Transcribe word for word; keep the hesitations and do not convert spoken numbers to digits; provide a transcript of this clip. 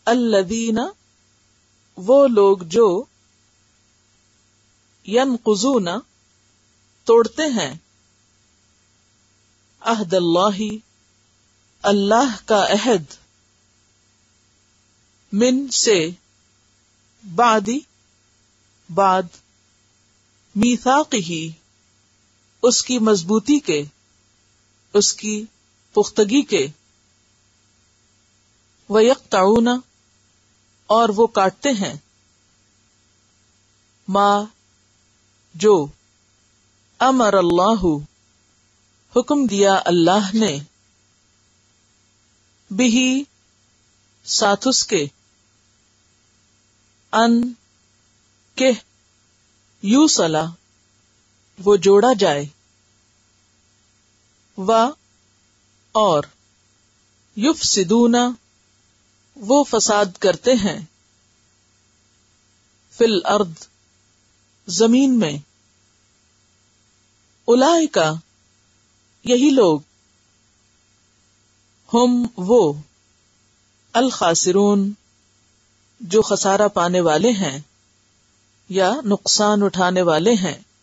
الذین وہ لوگ جو ینقضون توڑتے ہیں عہد اللہ اللہ کا عہد من سے بعدی بعد میثاقہ اس کی مضبوطی کے اس کی پختگی کے وَيَقْطَعُونَ اور وہ کاٹتے ہیں ما جو امر اللہ حکم دیا اللہ نے بہی ساتھ اس کے ان کہ یوصلا وہ جوڑا جائے و اور یفسدون وہ فساد کرتے ہیں فی الارض زمین میں اولئک یہی لوگ ہم وہ الخاسرون جو خسارہ پانے والے ہیں یا نقصان اٹھانے والے ہیں